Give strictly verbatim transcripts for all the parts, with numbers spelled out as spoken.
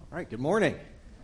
All right, good morning.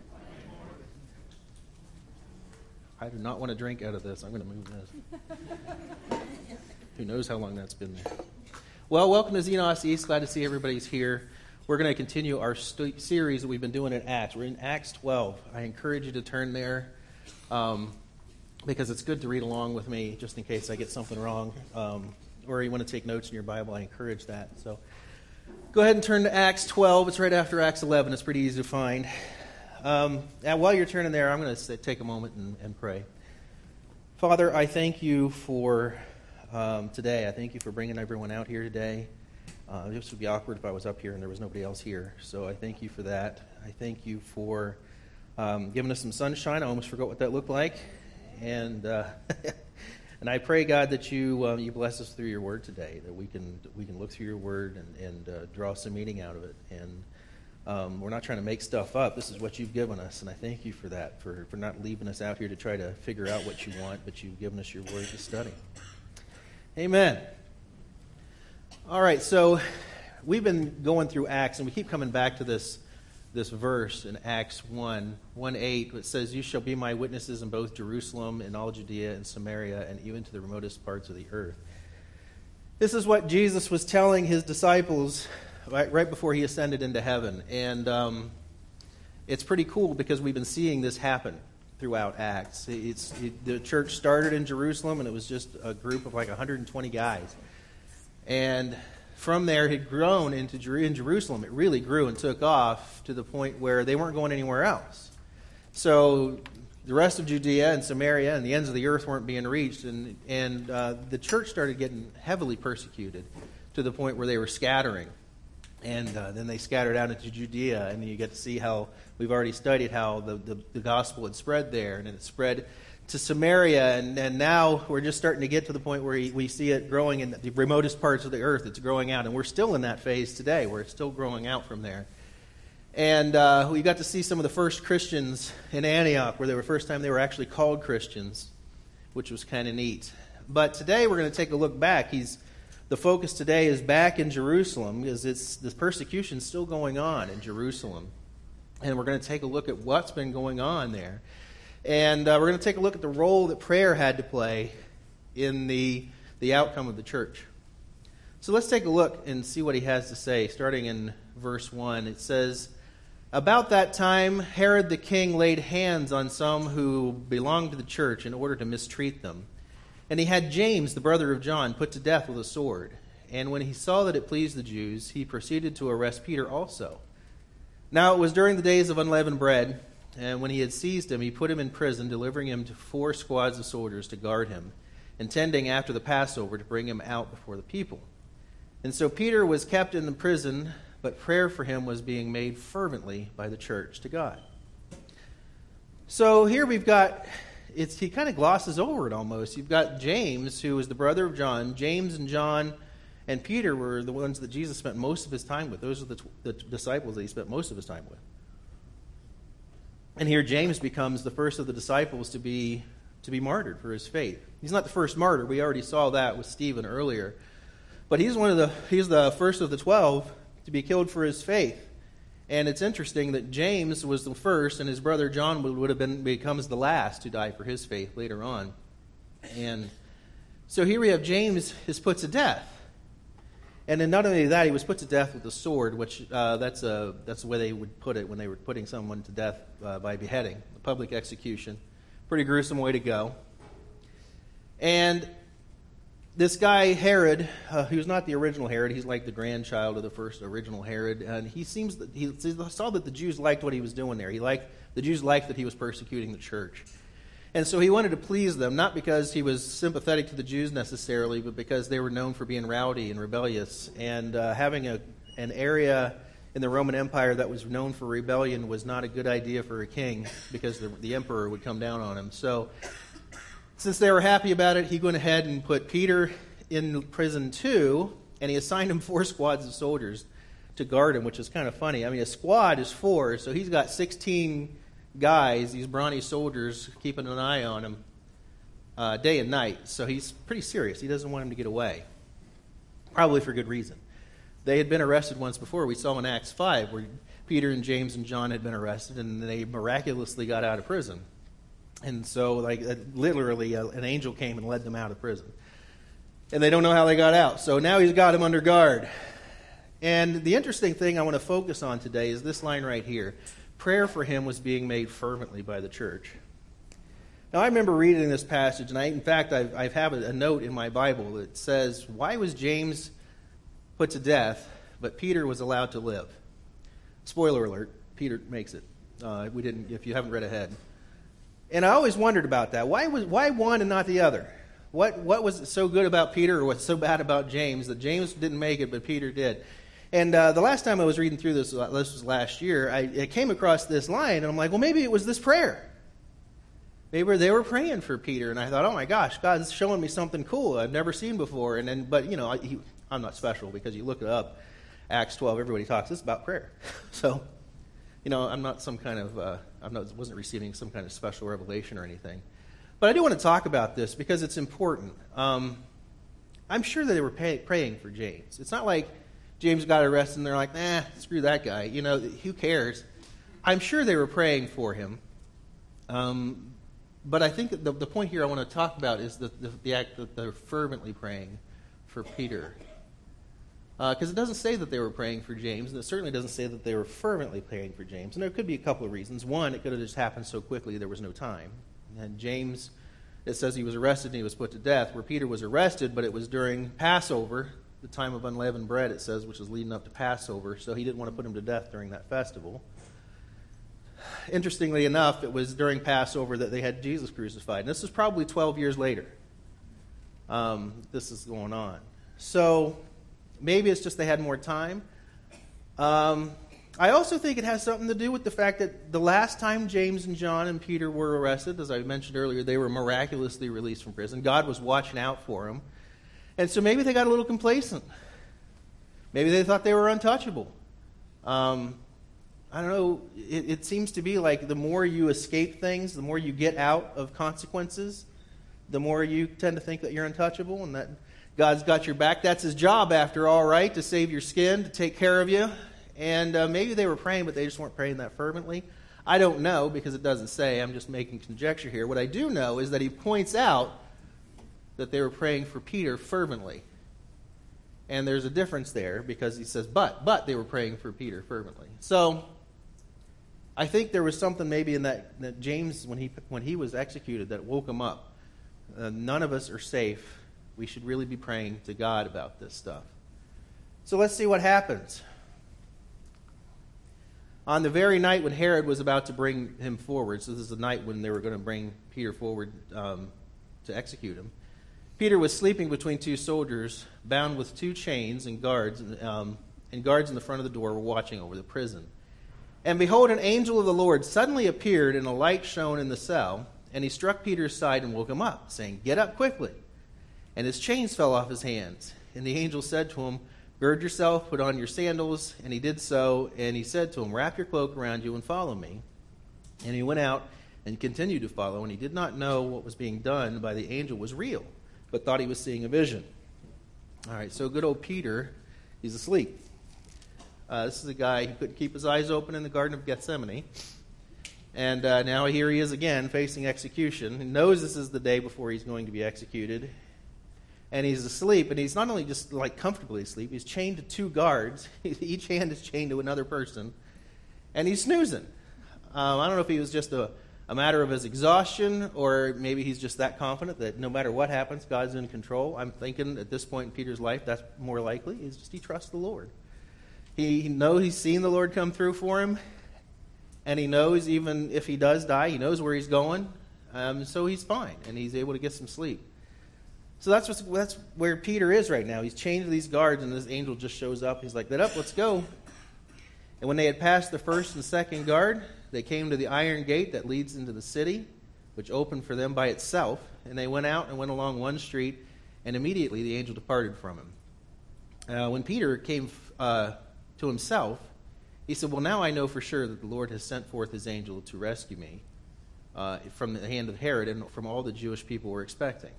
I do not want to drink out of this. I'm going to move this. Who knows how long that's been there. Well, welcome to Xenos East. Glad to see everybody's here. We're going to continue our st- series that we've been doing in Acts. We're in Acts twelve. I encourage you to turn there um, because it's good to read along with me just in case I get something wrong. Um, or you want to take notes in your Bible, I encourage that. So go ahead and turn to Acts twelve. It's right after Acts eleven. It's pretty easy to find. Um, and while you're turning there, I'm going to take a moment and, and pray. Father, I thank you for um, today. I thank you for bringing everyone out here today. Uh, this would be awkward if I was up here and there was nobody else here. So I thank you for that. I thank you for um, giving us some sunshine. I almost forgot what that looked like. And uh, and I pray, God, that you uh, you bless us through your word today, that we can we can look through your word and, and uh, draw some meaning out of it. And um, we're not trying to make stuff up. This is what you've given us, and I thank you for that, for, for not leaving us out here to try to figure out what you want, but you've given us your word to study. Amen. All right, so we've been going through Acts, and we keep coming back to this this verse in Acts one, one eight, which says, "You shall be my witnesses in both Jerusalem and all Judea and Samaria and even to the remotest parts of the earth." This is what Jesus was telling his disciples right, right before he ascended into heaven. And um, it's pretty cool because we've been seeing this happen throughout Acts. It's it, the church started in Jerusalem, and it was just a group of like one hundred twenty guys. And from there, it had grown into Jer- in Jerusalem. It really grew and took off to the point where they weren't going anywhere else. So the rest of Judea and Samaria and the ends of the earth weren't being reached, and and uh, the church started getting heavily persecuted to the point where they were scattering. And uh, then they scattered out into Judea, and you get to see how we've already studied how the, the, the gospel had spread there, and it spread to Samaria, and, and now we're just starting to get to the point where we see it growing in the remotest parts of the earth. It's growing out, and we're still in that phase today, where it's still growing out from there. And uh, we got to see some of the first Christians in Antioch, where they were first time they were actually called Christians, which was kind of neat. But today we're going to take a look back. He's the focus today is back in Jerusalem, because it's the persecution still going on in Jerusalem, and we're going to take a look at what's been going on there. And uh, we're going to take a look at the role that prayer had to play in the, the outcome of the church. So let's take a look and see what he has to say, starting in verse one. It says, "About that time, Herod the king laid hands on some who belonged to the church in order to mistreat them. And he had James, the brother of John, put to death with a sword. And when he saw that it pleased the Jews, he proceeded to arrest Peter also. Now it was during the days of unleavened bread, and when he had seized him, he put him in prison, delivering him to four squads of soldiers to guard him, intending after the Passover to bring him out before the people. And so Peter was kept in the prison, but prayer for him was being made fervently by the church to God." So here we've got, it's he kind of glosses over it almost. You've got James, who was the brother of John. James and John and Peter were the ones that Jesus spent most of his time with. Those are the, t- the disciples that he spent most of his time with. And here James becomes the first of the disciples to be to be martyred for his faith. He's not the first martyr. We already saw that with Stephen earlier. But he's one of the he's the first of the twelve to be killed for his faith. And it's interesting that James was the first, and his brother John would, would have been becomes the last to die for his faith later on. And so here we have James is put to death. And then not only that, he was put to death with a sword, which uh, that's a that's the way they would put it when they were putting someone to death uh, by beheading, a public execution. Pretty gruesome way to go. And this guy Herod, uh, he was not the original Herod. He's like the grandchild of the first original Herod, and he seems that he saw that the Jews liked what he was doing there. He liked the Jews liked that he was persecuting the church. And so he wanted to please them, not because he was sympathetic to the Jews necessarily, but because they were known for being rowdy and rebellious. And uh, having a, an area in the Roman Empire that was known for rebellion was not a good idea for a king, because the, the emperor would come down on him. So since they were happy about it, he went ahead and put Peter in prison too, and he assigned him four squads of soldiers to guard him, which is kind of funny. I mean, a squad is four, so he's got sixteen guys, these brawny soldiers, keeping an eye on him uh, day and night. So he's pretty serious. He doesn't want him to get away, probably for good reason. They had been arrested once before. We saw in Acts five where Peter and James and John had been arrested, and they miraculously got out of prison. And so, like, uh, literally, uh, an angel came and led them out of prison. And they don't know how they got out. So now he's got them under guard. And the interesting thing I want to focus on today is this line right here. Prayer for him was being made fervently by the church. Now, I remember reading this passage, and I, in fact, I've, I have a, a note in my Bible that says, why was James put to death, but Peter was allowed to live? Spoiler alert, Peter makes it. Uh, we didn't, if you haven't read ahead. And I always wondered about that. Why was why one and not the other? What what was so good about Peter, or what's so bad about James that James didn't make it, but Peter did? And uh, the last time I was reading through this, this was last year, I, I came across this line, and I'm like, well, maybe it was this prayer. Maybe they were praying for Peter, and I thought, oh my gosh, God's showing me something cool I've never seen before. And then, but you know, I, he, I'm not special because you look it up, Acts twelve, everybody talks. It's about prayer. So, you know, I'm not some kind of, uh, I wasn't receiving some kind of special revelation or anything. But I do want to talk about this because it's important. Um, I'm sure that they were pay, praying for James. It's not like James got arrested and they're like, nah, screw that guy. You know, who cares? I'm sure they were praying for him. Um, but I think that the, the point here I want to talk about is the, the, the act that they're fervently praying for Peter. Because uh, it doesn't say that they were praying for James, and it certainly doesn't say that they were fervently praying for James. And there could be a couple of reasons. One, it could have just happened so quickly there was no time. And James, it says he was arrested and he was put to death, where Peter was arrested, but it was during Passover, the time of unleavened bread, it says, which is leading up to Passover, so he didn't want to put him to death during that festival. Interestingly enough, it was during Passover that they had Jesus crucified. And this is probably twelve years later. Um, this is going on. So maybe it's just they had more time. Um, I also think it has something to do with the fact that the last time James and John and Peter were arrested, as I mentioned earlier, they were miraculously released from prison. God was watching out for them. And so maybe they got a little complacent. Maybe they thought they were untouchable. Um, I don't know. It, it seems to be like the more you escape things, the more you get out of consequences, the more you tend to think that you're untouchable and that God's got your back. That's his job, after all, right? To save your skin, to take care of you. And uh, maybe they were praying, but they just weren't praying that fervently. I don't know, because it doesn't say. I'm just making conjecture here. What I do know is that he points out that they were praying for Peter fervently. And there's a difference there, because he says, but, but they were praying for Peter fervently. So I think there was something maybe in that, that James, when he when he was executed, that woke him up. Uh, none of us are safe. We should really be praying to God about this stuff. So let's see what happens. On the very night when Herod was about to bring him forward, so this is the night when they were going to bring Peter forward um, to execute him, Peter was sleeping between two soldiers, bound with two chains, and guards, um, and guards in the front of the door were watching over the prison. And behold, an angel of the Lord suddenly appeared, and a light shone in the cell, and he struck Peter's side and woke him up, saying, "Get up quickly." And his chains fell off his hands. And the angel said to him, "Gird yourself, put on your sandals." And he did so, and he said to him, "Wrap your cloak around you and follow me." And he went out and continued to follow, and he did not know what was being done by the angel was real, but thought he was seeing a vision. All right, so good old Peter, he's asleep. Uh, this is a guy who couldn't keep his eyes open in the Garden of Gethsemane. And uh, now here he is again facing execution. He knows this is the day before he's going to be executed. And he's asleep, and he's not only just like comfortably asleep, he's chained to two guards. Each hand is chained to another person. And he's snoozing. Um, I don't know if he was just a, a matter of his exhaustion, or maybe he's just that confident that no matter what happens, God's in control. I'm thinking at this point in Peter's life, that's more likely. It's just he trusts the Lord. He, he knows he's seen the Lord come through for him. And he knows even if he does die, he knows where he's going. Um, so he's fine, and he's able to get some sleep. So that's what's, that's where Peter is right now. He's chained to these guards, and this angel just shows up. He's like, "Get up, let's go." And when they had passed the first and second guard, they came to the iron gate that leads into the city, which opened for them by itself. And they went out and went along one street, and immediately the angel departed from him. Uh, when Peter came uh, to himself, he said, "Well, now I know for sure that the Lord has sent forth his angel to rescue me uh, from the hand of Herod and from all the Jewish people were expecting."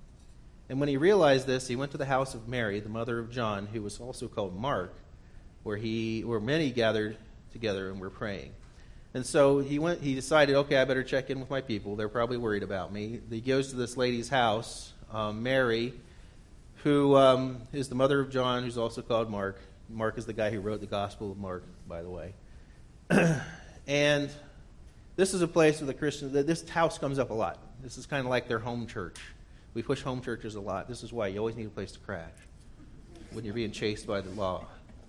And when he realized this, he went to the house of Mary, the mother of John, who was also called Mark, where he, where many gathered together and we're praying. And so he went. He decided, okay, I better check in with my people. They're probably worried about me. He goes to this lady's house, um, Mary, who um, is the mother of John, who's also called Mark. Mark is the guy who wrote the Gospel of Mark, by the way. And this is a place where the Christians, this house comes up a lot. This is kind of like their home church. We push home churches a lot. This is why you always need a place to crash when you're being chased by the law.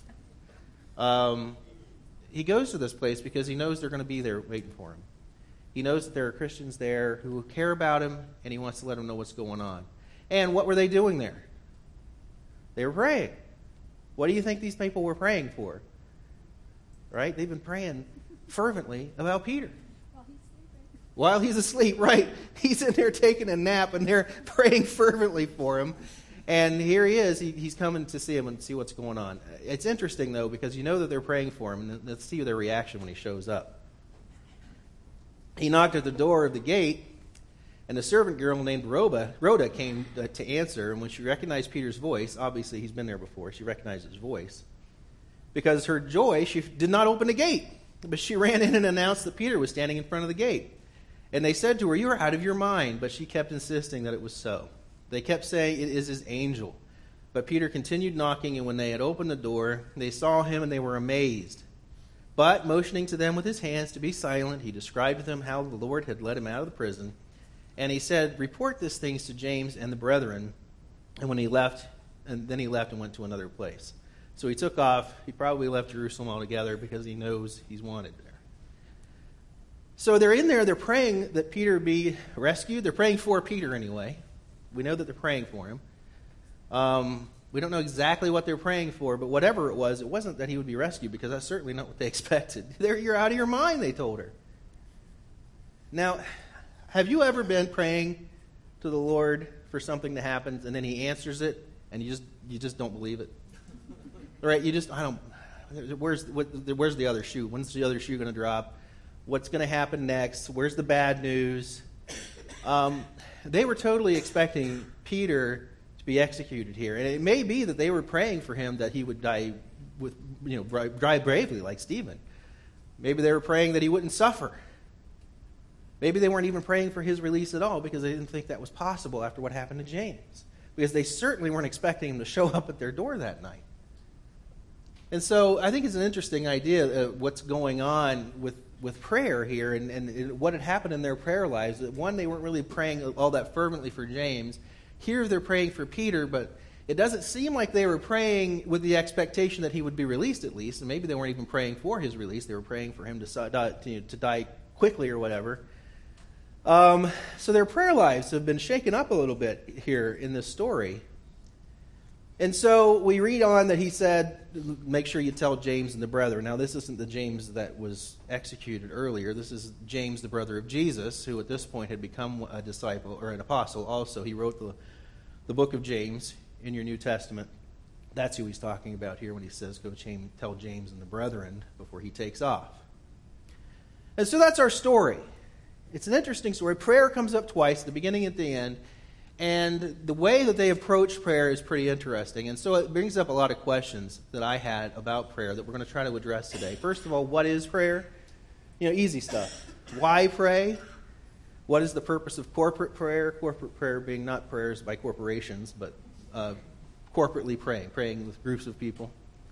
Um, he goes to this place because he knows they're going to be there waiting for him. He knows that there are Christians there who care about him, and he wants to let them know what's going on. And what were they doing there? They were praying. What do you think these people were praying for? Right? They've been praying fervently about Peter. While he's asleep, right? He's in there taking a nap, and they're praying fervently for him. And here he is. He, he's coming to see him and see what's going on. It's interesting, though, because you know that they're praying for him. And let's see their reaction when he shows up. He knocked at the door of the gate, and a servant girl named Rhoda, Rhoda came to answer. And when she recognized Peter's voice, obviously he's been there before, she recognized his voice. Because her joy, she did not open the gate. But she ran in and announced that Peter was standing in front of the gate. And they said to her, "You are out of your mind." But she kept insisting that it was so. They kept saying, "It is his angel." But Peter continued knocking, and when they had opened the door, they saw him and they were amazed. But motioning to them with his hands to be silent, he described to them how the Lord had led him out of the prison. And he said, "Report these things to James and the brethren." And when he left, and then he left and went to another place. So he took off. He probably left Jerusalem altogether because he knows he's wanted there. So they're in there. They're praying that Peter be rescued. They're praying for Peter anyway. We know that they're praying for him. Um, we don't know exactly what they're praying for, but whatever it was, it wasn't that he would be rescued, because that's certainly not what they expected. They're, you're out of your mind, they told her. Now, have you ever been praying to the Lord for something to happen, and then he answers it, and you just you just don't believe it? Right? You just, I don't, where's, what, where's the other shoe? When's the other shoe going to drop? What's going to happen next? Where's the bad news? Um, they were totally expecting Peter to be executed here. And it may be that they were praying for him that he would die with, you know, die bravely like Stephen. Maybe they were praying that he wouldn't suffer. Maybe they weren't even praying for his release at all because they didn't think that was possible after what happened to James. Because they certainly weren't expecting him to show up at their door that night. And so I think it's an interesting idea of what's going on with, with prayer here and, and what had happened in their prayer lives. That one, they weren't really praying all that fervently for James. Here they're praying for Peter, but it doesn't seem like they were praying with the expectation that he would be released at least. And maybe they weren't even praying for his release. They were praying for him to die, to, to die quickly or whatever. Um, so their prayer lives have been shaken up a little bit here in this story. And so we read on that he said, make sure you tell James and the brethren. Now, this isn't the James that was executed earlier. This is James, the brother of Jesus, who at this point had become a disciple or an apostle also. He wrote the, the book of James in your New Testament. That's who he's talking about here when he says, go James, tell James and the brethren before he takes off. And so that's our story. It's an interesting story. Prayer comes up twice, the beginning and the end. And the way that they approach prayer is pretty interesting. And so it brings up a lot of questions that I had about prayer that we're going to try to address today. First of all, what is prayer? You know, easy stuff. Why pray? What is the purpose of corporate prayer? Corporate prayer being not prayers by corporations, but uh, corporately praying, praying with groups of people.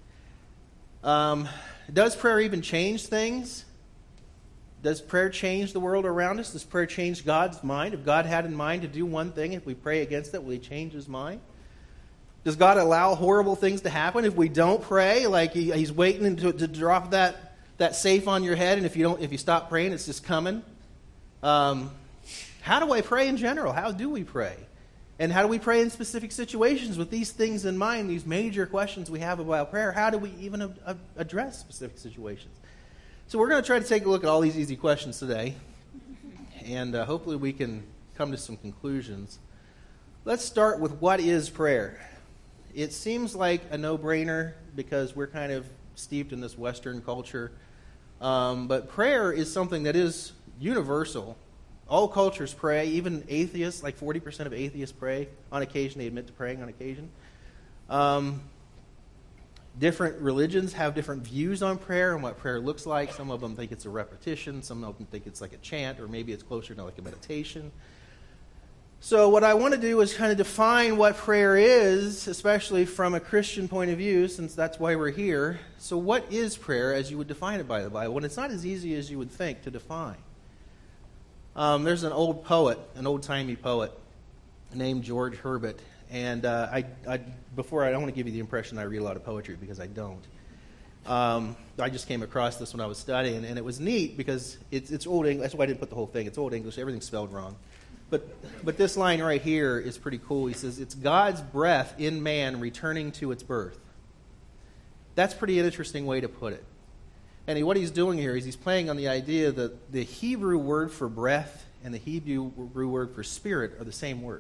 Um, does prayer even change things? Does prayer change the world around us? Does prayer change God's mind? If God had in mind to do one thing, if we pray against it, will he change his mind? Does God allow horrible things to happen if we don't pray? Like he, he's waiting to, to drop that, that safe on your head, and if you don't, if you stop praying, it's just coming. Um, how do I pray in general? How do we pray? And how do we pray in specific situations with these things in mind, these major questions we have about prayer? How do we even a, a, address specific situations? So we're going to try to take a look at all these easy questions today, and uh, hopefully we can come to some conclusions. Let's start with what is prayer. It seems like a no-brainer because we're kind of steeped in this Western culture, um, but prayer is something that is universal. All cultures pray, even atheists, like forty percent of atheists pray on occasion. They admit to praying on occasion. Um, different religions have different views on prayer and what prayer looks like. Some of them think it's a repetition. Some of them think it's like a chant, or maybe it's closer to like a meditation. So what I want to do is kind of define what prayer is, especially from a Christian point of view, since that's why we're here. So what is prayer as you would define it by the Bible? And it's not as easy as you would think to define. Um, there's an old poet, an old-timey poet named George Herbert. And uh, I, I, before I don't want to give you the impression I read a lot of poetry, because I don't. Um, I just came across this when I was studying, and it was neat because it's, it's old English. That's why I didn't put the whole thing. It's old English. Everything's spelled wrong. But but this line right here is pretty cool. He says, "It's God's breath in man returning to its birth." That's a pretty interesting way to put it. And he, what he's doing here is he's playing on the idea that the Hebrew word for breath and the Hebrew word for spirit are the same word.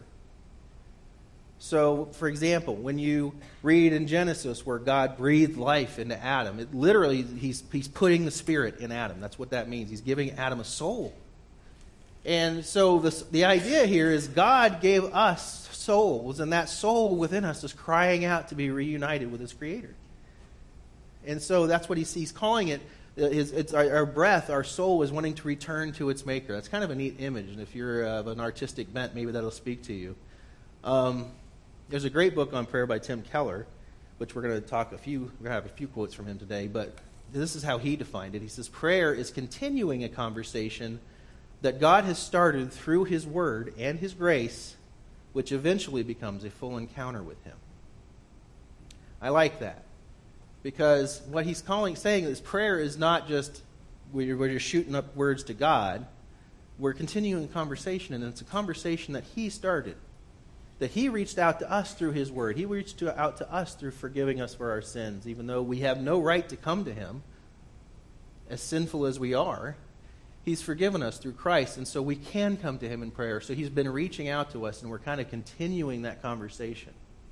So, for example, when you read in Genesis where God breathed life into Adam, it literally, he's, he's putting the spirit in Adam. That's what that means. He's giving Adam a soul. And so the, the idea here is God gave us souls, and that soul within us is crying out to be reunited with his Creator. And so that's what he's, he's calling it. It's, it's our, our breath, our soul is wanting to return to its maker. That's kind of a neat image, and if you're of an artistic bent, maybe that'll speak to you. Um, there's a great book on prayer by Tim Keller, which we're going to talk a few, we're going to have a few quotes from him today, but this is how he defined it. He says, prayer is continuing a conversation that God has started through his word and his grace, which eventually becomes a full encounter with him. I like that. Because what he's calling, saying is prayer is not just where you're, where you're shooting up words to God. We're continuing a conversation, and it's a conversation that he started. That he reached out to us through his word. He reached to, out to us through forgiving us for our sins, even though we have no right to come to him, as sinful as we are. He's forgiven us through Christ, and so we can come to him in prayer. So he's been reaching out to us, and we're kind of continuing that conversation.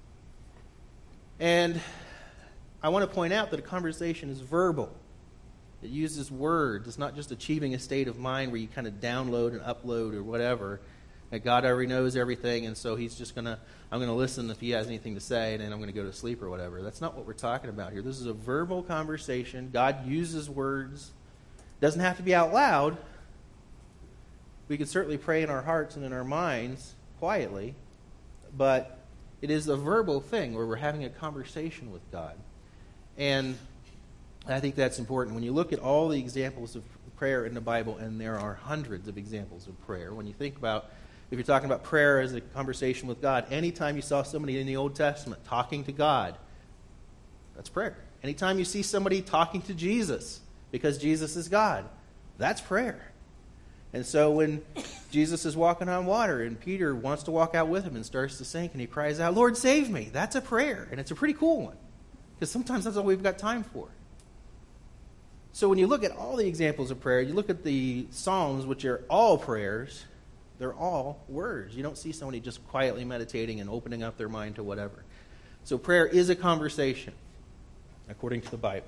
And I want to point out that a conversation is verbal. It uses words. It's not just achieving a state of mind where you kind of download and upload or whatever. That God already knows everything, and so he's just going to, I'm going to listen if he has anything to say, and then I'm going to go to sleep or whatever. That's not what we're talking about here. This is a verbal conversation. God uses words. Doesn't have to be out loud. We can certainly pray in our hearts and in our minds quietly, but it is a verbal thing where we're having a conversation with God. And I think that's important. When you look at all the examples of prayer in the Bible, and there are hundreds of examples of prayer, when you think about, if you're talking about prayer as a conversation with God, anytime you saw somebody in the Old Testament talking to God, that's prayer. Anytime you see somebody talking to Jesus, because Jesus is God, that's prayer. And so when Jesus is walking on water and Peter wants to walk out with him and starts to sink and he cries out, "Lord, save me," that's a prayer. And it's a pretty cool one, because sometimes that's all we've got time for. So when you look at all the examples of prayer, you look at the Psalms, which are all prayers, they're all words. You don't see somebody just quietly meditating and opening up their mind to whatever. So prayer is a conversation, according to the Bible.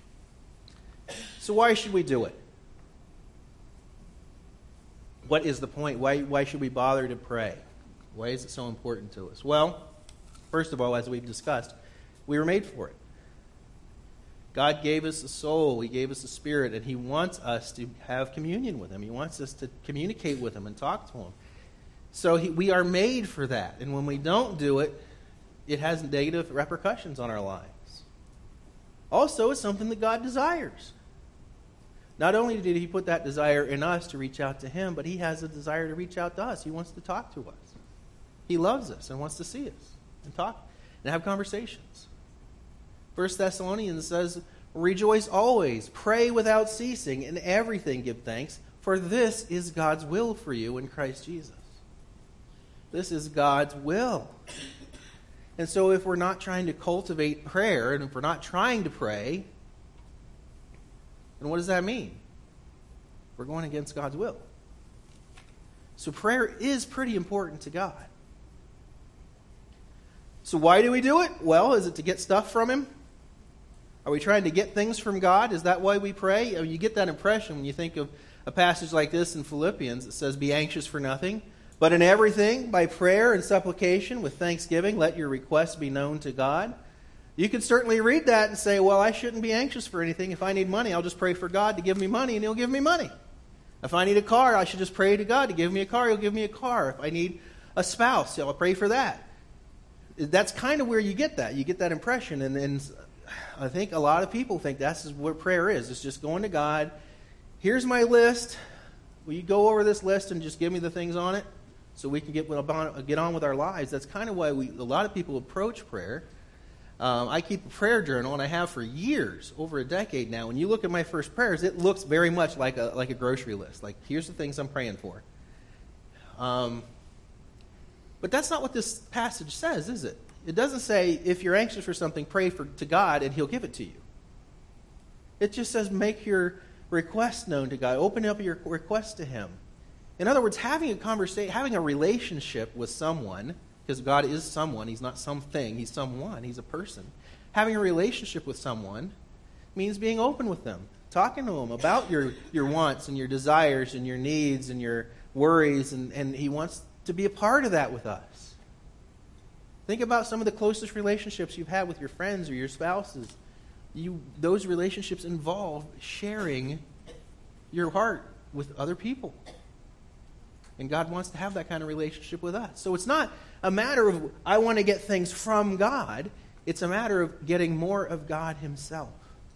So why should we do it? What is the point? Why, why should we bother to pray? Why is it so important to us? Well, first of all, as we've discussed, we were made for it. God gave us a soul, he gave us a spirit, and he wants us to have communion with him. He wants us to communicate with him and talk to him. So he, we are made for that. And when we don't do it, it has negative repercussions on our lives. Also, it's something that God desires. Not only did he put that desire in us to reach out to him, but he has a desire to reach out to us. He wants to talk to us. He loves us and wants to see us and talk and have conversations. First Thessalonians says, "Rejoice always, pray without ceasing, in everything give thanks, for this is God's will for you in Christ Jesus." This is God's will. And so if we're not trying to cultivate prayer, and if we're not trying to pray, then what does that mean? We're going against God's will. So prayer is pretty important to God. So why do we do it? Well, is it to get stuff from him? Are we trying to get things from God? Is that why we pray? I mean, you get that impression when you think of a passage like this in Philippians. It says, "Be anxious for nothing, but in everything, by prayer and supplication, with thanksgiving, let your requests be known to God." You can certainly read that and say, well, I shouldn't be anxious for anything. If I need money, I'll just pray for God to give me money, and He'll give me money. If I need a car, I should just pray to God to give me a car. He'll give me a car. If I need a spouse, I'll pray for that. That's kind of where you get that. You get that impression. And, and I think a lot of people think that's what prayer is. It's just going to God. Here's my list. Will you go over this list and just give me the things on it so we can get, get on with our lives? That's kind of why we, a lot of people approach prayer. Um, I keep a prayer journal, and I have for years, over a decade now. When you look at my first prayers, it looks very much like a like a grocery list. Like, here's the things I'm praying for. Um, but that's not what this passage says, is it? It doesn't say, if you're anxious for something, pray for to God, and He'll give it to you. It just says, make your request known to God. Open up your request to Him. In other words, having a conversation, having a relationship with someone, because God is someone. He's not something. He's someone. He's a person. Having a relationship with someone means being open with them, talking to them about your, your wants and your desires and your needs and your worries, and, and He wants to be a part of that with us. Think about some of the closest relationships you've had with your friends or your spouses. You, those relationships involve sharing your heart with other people. And God wants to have that kind of relationship with us. So it's not a matter of, I want to get things from God. It's a matter of getting more of God Himself.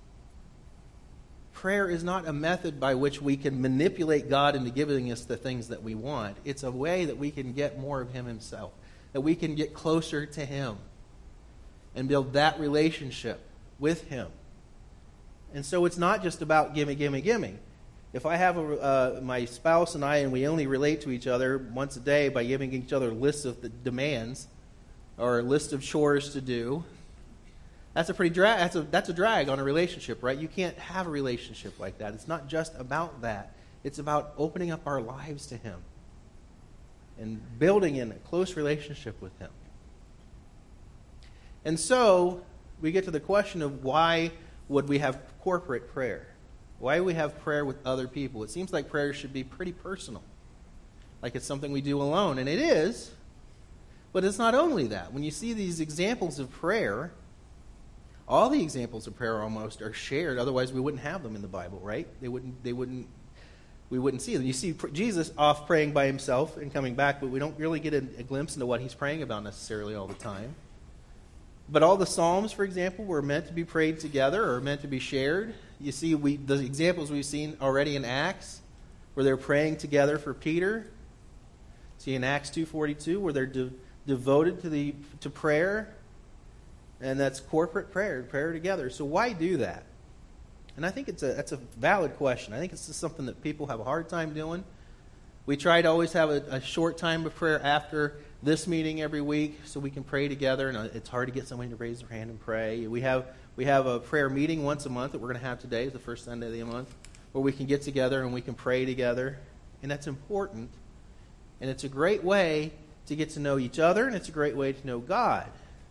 Prayer is not a method by which we can manipulate God into giving us the things that we want. It's a way that we can get more of Him Himself. That we can get closer to Him. And build that relationship with Him. And so it's not just about gimme, gimme, gimme. If I have a, uh, my spouse and I, and we only relate to each other once a day by giving each other lists of the demands or a list of chores to do, that's a pretty drag. That's a that's a drag on a relationship, right? You can't have a relationship like that. It's not just about that. It's about opening up our lives to Him and building in a close relationship with Him. And so we get to the question of, why would we have corporate prayer? Why do we have prayer with other people? It seems like prayer should be pretty personal. Like it's something we do alone. And it is. But it's not only that. When you see these examples of prayer, all the examples of prayer almost are shared. Otherwise we wouldn't have them in the Bible, right? They wouldn't, they wouldn't, we wouldn't see them. You see Jesus off praying by Himself and coming back, but we don't really get a, a glimpse into what He's praying about necessarily all the time. But all the Psalms, for example, were meant to be prayed together or meant to be shared. You see we, the examples we've seen already in Acts, where they're praying together for Peter. See in Acts two forty-two, where they're de- devoted to the to prayer. And that's corporate prayer, prayer together. So why do that? And I think it's a that's a valid question. I think it's just something that people have a hard time doing. We try to always have a, a short time of prayer after this meeting every week so we can pray together, and it's hard to get somebody to raise their hand and pray. We have we have a prayer meeting once a month that we're going to have today, the first Sunday of the month, where we can get together and we can pray together, and that's important. And it's a great way to get to know each other, and it's a great way to know God.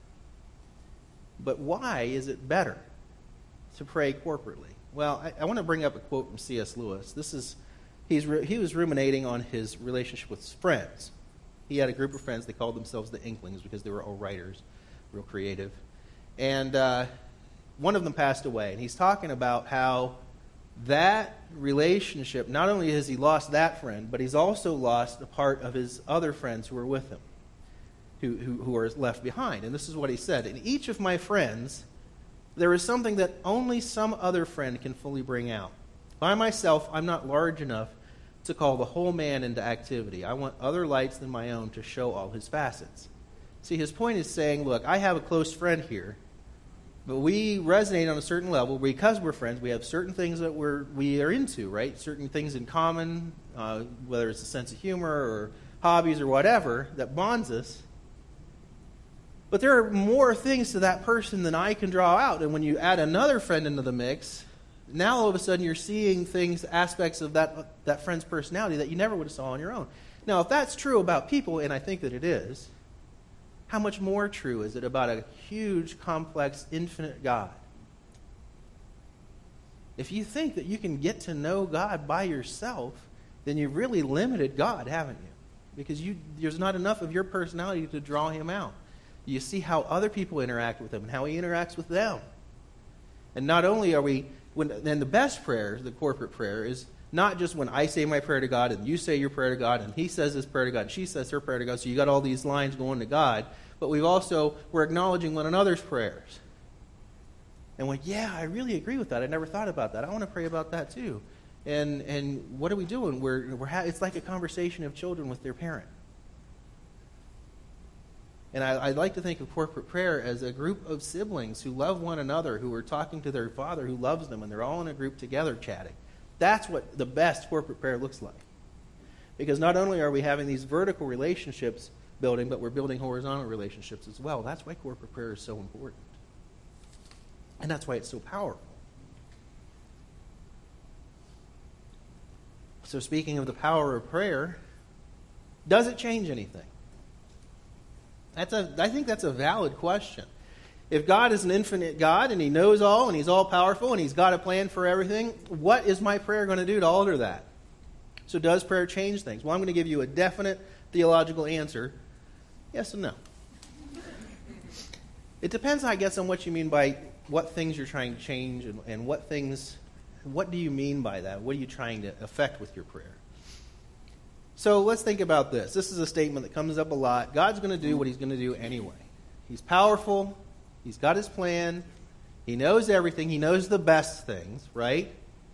But why is it better to pray corporately? Well, I, I want to bring up a quote from C S Lewis. This is he's he was ruminating on his relationship with his friends. He had a group of friends. They called themselves the Inklings because they were all writers, real creative. And uh, one of them passed away. And he's talking about how that relationship, not only has he lost that friend, but he's also lost a part of his other friends who were with him, who, who, who are left behind. And this is what he said. In each of my friends, there is something that only some other friend can fully bring out. By myself, I'm not large enough to call the whole man into activity. I want other lights than my own to show all his facets. See, his point is saying, look, I have a close friend here, but we resonate on a certain level. Because we're friends, we have certain things that we're, we are into, right? Certain things in common, uh, whether it's a sense of humor or hobbies or whatever, that bonds us. But there are more things to that person than I can draw out. And when you add another friend into the mix, now all of a sudden you're seeing things, aspects of that that friend's personality that you never would have saw on your own. Now, if that's true about people, and I think that it is, how much more true is it about a huge, complex, infinite God? If you think that you can get to know God by yourself, then you've really limited God, haven't you? Because you, there's not enough of your personality to draw Him out. you see how other people interact with him and how he interacts with them. And not only are we, when, and the best prayer, the corporate prayer, is not just when I say my prayer to God and you say your prayer to God and he says his prayer to God and she says her prayer to God, so you got all these lines going to God, but we've also, we're acknowledging one another's prayers. And went, yeah, I really agree with that. I never thought about that. I want to pray about that too. And and what are we doing? We're we're ha- it's like a conversation of children with their parent. And I, I like to think of corporate prayer as a group of siblings who love one another, who are talking to their father who loves them, and they're all in a group together chatting. That's what the best corporate prayer looks like. Because not only are we having these vertical relationships building, but we're building horizontal relationships as well. That's why corporate prayer is so important. And that's why it's so powerful. So speaking of the power of prayer, does it change anything? That's a, I think that's a valid question. If God is an infinite God and he knows all and he's all powerful and he's got a plan for everything, what is my prayer going to do to alter that? So does prayer change things? Well, I'm going to give you a definite theological answer. Yes and no. It depends, I guess, on what you mean by what things you're trying to change and, and what things, what do you mean by that? What are you trying to affect with your prayer? So let's think about this. This is a statement that comes up a lot. God's going to do what he's going to do anyway. He's powerful. He's got his plan. He knows everything. He knows the best things, right?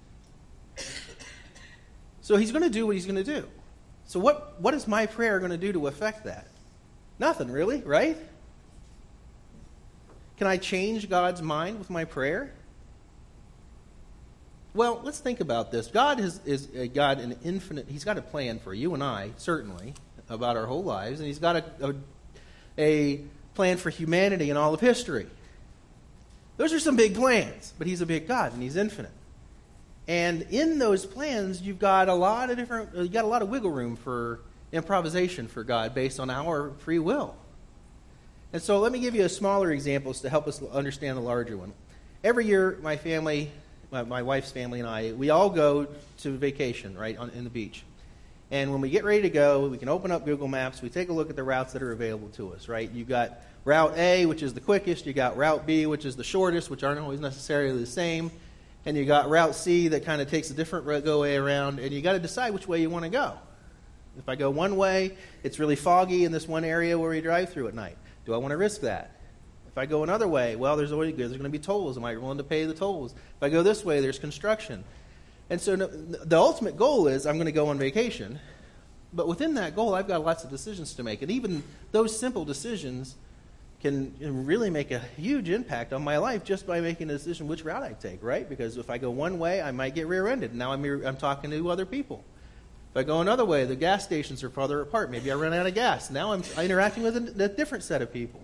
So he's going to do what he's going to do. So what, what is my prayer going to do to affect that? Nothing, really, right? Can I change God's mind with my prayer? Well, let's think about this. God is, is a God in infinite. He's got a plan for you and I, certainly, about our whole lives. And he's got a, a, a plan for humanity and all of history. Those are some big plans. But he's a big God and he's infinite. And in those plans, you've got a lot of different, you've got a lot of wiggle room for improvisation for God based on our free will. And so let me give you a smaller examples to help us understand the larger one. Every year, my family, my, my wife's family and I, we all go to vacation, right, on, in the beach. And when we get ready to go, we can open up Google Maps. We take a look at the routes that are available to us, right? You've got Route A, which is the quickest. You got Route B, which is the shortest, which aren't always necessarily the same. And you got Route C that kind of takes a different go way around. And you got to decide which way you want to go. If I go one way, it's really foggy in this one area where we drive through at night. Do I want to risk that? If I go another way, well, there's always there's going to be tolls. Am I willing to pay the tolls? If I go this way, there's construction. And so no, the ultimate goal is I'm going to go on vacation. But within that goal, I've got lots of decisions to make. And even those simple decisions can really make a huge impact on my life just by making a decision which route I take, right? Because if I go one way, I might get rear-ended. Now I'm, I'm talking to other people. If I go another way, the gas stations are farther apart. Maybe I run out of gas. Now I'm interacting with a, a different set of people.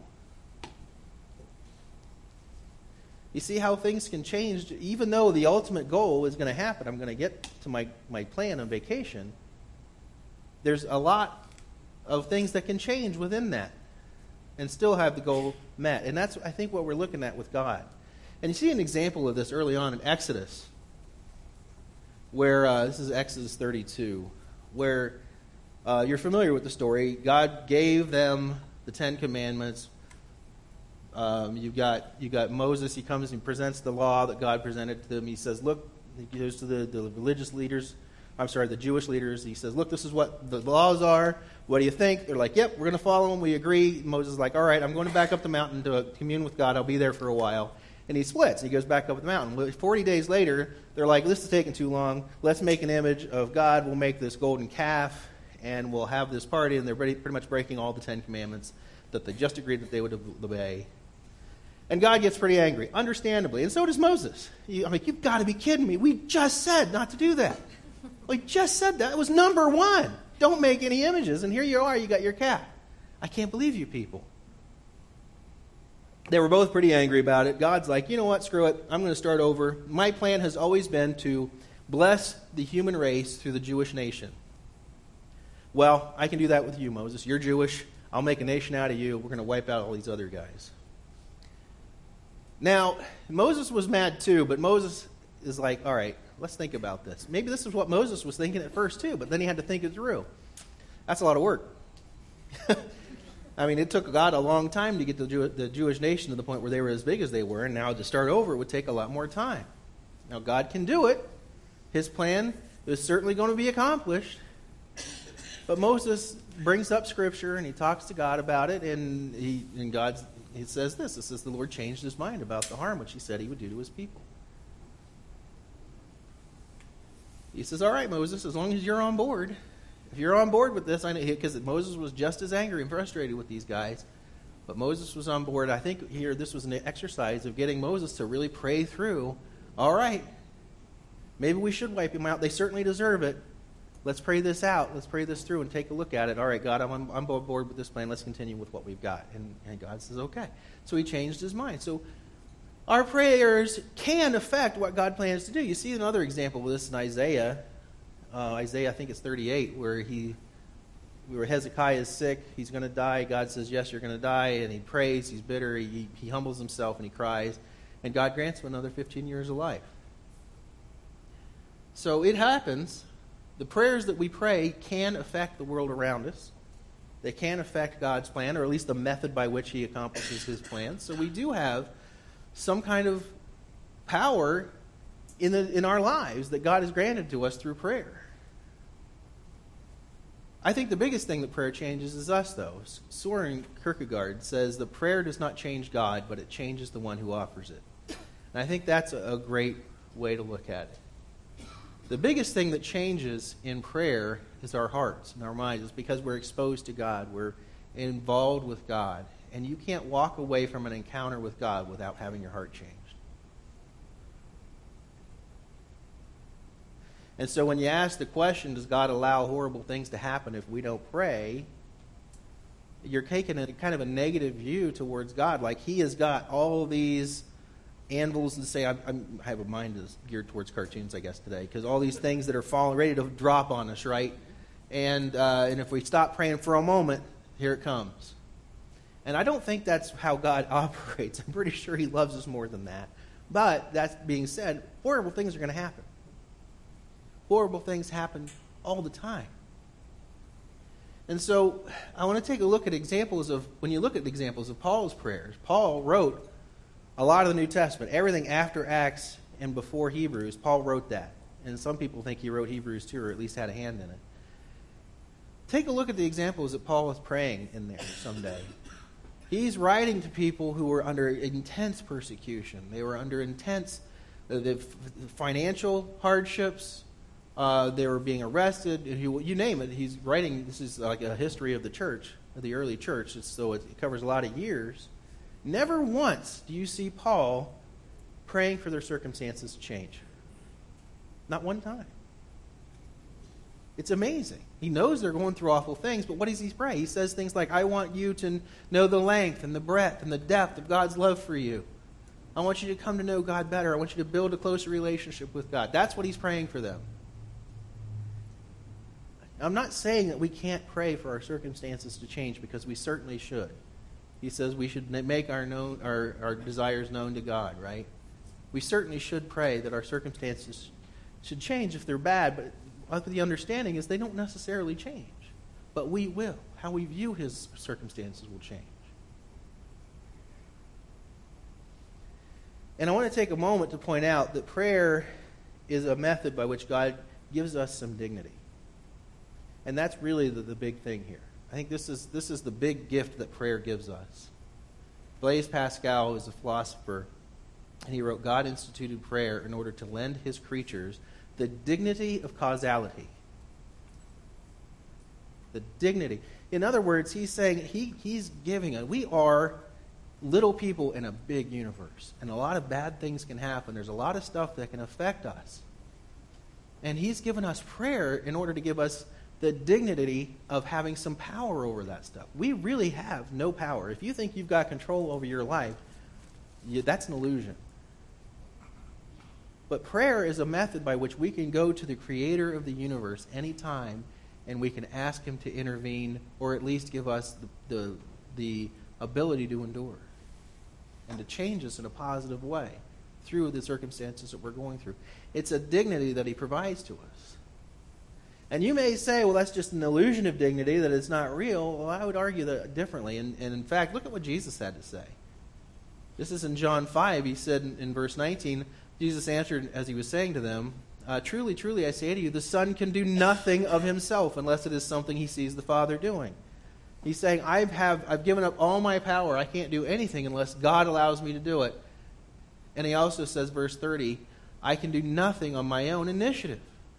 You see how things can change? Even though the ultimate goal is going to happen, I'm going to get to my, my plan on vacation, there's a lot of things that can change within that and still have the goal met. And that's, I think, what we're looking at with God. And you see an example of this early on in Exodus, where, uh, this is Exodus thirty-two, where uh, you're familiar with the story. God gave them the Ten Commandments. Um, you've got you got Moses. He comes and presents the law that God presented to them. He says, look, he goes to the, the religious leaders. I'm sorry, the Jewish leaders. He says, look, this is what the laws are. What do you think? They're like, yep, we're going to follow them. We agree. Moses is like, all right, I'm going to back up the mountain to commune with God. I'll be there for a while. And he splits. He goes back up the mountain. forty days later, they're like, this is taking too long. Let's make an image of God. We'll make this golden calf, and we'll have this party. And they're pretty, pretty much breaking all the Ten Commandments that they just agreed that they would obey. And God gets pretty angry, understandably. And so does Moses. I'm like, you've got to be kidding me. We just said not to do that. We just said that. It was number one. Don't make any images. And here you are. You got your calf. I can't believe you people. They were both pretty angry about it. God's like, you know what, screw it. I'm going to start over. My plan has always been to bless the human race through the Jewish nation. Well, I can do that with you, Moses. You're Jewish. I'll make a nation out of you. We're going to wipe out all these other guys. Now, Moses was mad too, but Moses is like, all right, let's think about this. Maybe this is what Moses was thinking at first too, but then he had to think it through. That's a lot of work. I mean, it took God a long time to get the, Jew- the Jewish nation to the point where they were as big as they were, and now to start over would take a lot more time. Now, God can do it. His plan is certainly going to be accomplished. But Moses brings up Scripture, and he talks to God about it, and he and God he says this. It says the Lord changed his mind about the harm which he said he would do to his people. He says, all right, Moses, as long as you're on board, if you're on board with this, I know, because Moses was just as angry and frustrated with these guys, but Moses was on board. I think here this was an exercise of getting Moses to really pray through, all right, maybe we should wipe them out. They certainly deserve it. Let's pray this out. Let's pray this through and take a look at it. All right, God, I'm on, I'm on board with this plan. Let's continue with what we've got. And, and God says, okay. So he changed his mind. So our prayers can affect what God plans to do. You see another example of this in Isaiah. Uh, Isaiah, I think it's thirty-eight, where he, where Hezekiah is sick. He's going to die. God says, yes, you're going to die. And he prays. He's bitter. He, he humbles himself and he cries. And God grants him another fifteen years of life. So it happens. The prayers that we pray can affect the world around us. They can affect God's plan, or at least the method by which he accomplishes his plan. So we do have some kind of power in the, in our lives that God has granted to us through prayer. I think the biggest thing that prayer changes is us, though. Soren Kierkegaard says that prayer does not change God, but it changes the one who offers it. And I think that's a, a great way to look at it. The biggest thing that changes in prayer is our hearts and our minds. It's because we're exposed to God. We're involved with God. And you can't walk away from an encounter with God without having your heart changed. And so when you ask the question, does God allow horrible things to happen if we don't pray? You're taking a kind of a negative view towards God. Like he has got all these anvils and say, I, I have a mind that's geared towards cartoons, I guess, today, because all these things that are falling, ready to drop on us, right? And uh, and if we stop praying for a moment, here it comes. And I don't think that's how God operates. I'm pretty sure he loves us more than that. But that being said, horrible things are going to happen. Horrible things happen all the time. And so I want to take a look at examples of, when you look at the examples of Paul's prayers, Paul wrote a lot of the New Testament, everything after Acts and before Hebrews, Paul wrote that. And some people think he wrote Hebrews too, or at least had a hand in it. Take a look at the examples that Paul is praying in there someday. He's writing to people who were under intense persecution. They were under intense uh, the financial hardships. Uh, they were being arrested. You, you name it. He's writing, this is like a history of the church, of the early church, so it covers a lot of years. Never once do you see Paul praying for their circumstances to change. Not one time. It's amazing. He knows they're going through awful things, but what does he pray? He says things like, I want you to know the length and the breadth and the depth of God's love for you. I want you to come to know God better. I want you to build a closer relationship with God. That's what he's praying for them. I'm not saying that we can't pray for our circumstances to change, because we certainly should. He says we should make our known our, our desires known to God, right? We certainly should pray that our circumstances should change if they're bad, but the understanding is they don't necessarily change. But we will. How we view his circumstances will change. And I want to take a moment to point out that prayer is a method by which God gives us some dignity. And that's really the, the big thing here. I think this is this is the big gift that prayer gives us. Blaise Pascal is a philosopher, and he wrote, God instituted prayer in order to lend his creatures the dignity of causality. The dignity. In other words, he's saying he, he's giving us, we are little people in a big universe, and a lot of bad things can happen. There's a lot of stuff that can affect us. And he's given us prayer in order to give us the dignity of having some power over that stuff. We really have no power. If you think you've got control over your life, you, that's an illusion. But prayer is a method by which we can go to the creator of the universe anytime, and we can ask him to intervene, or at least give us the, the, the ability to endure and to change us in a positive way through the circumstances that we're going through. It's a dignity that he provides to us. And you may say, well, that's just an illusion of dignity, that it's not real. Well, I would argue that differently. And, and in fact, look at what Jesus had to say. This is in John five. He said in, in verse nineteen, Jesus answered as he was saying to them, uh, truly, truly, I say to you, the Son can do nothing of himself unless it is something he sees the Father doing. He's saying, I have, I've given up all my power. I can't do anything unless God allows me to do it. And he also says, verse thirty, I can do nothing on my own initiative.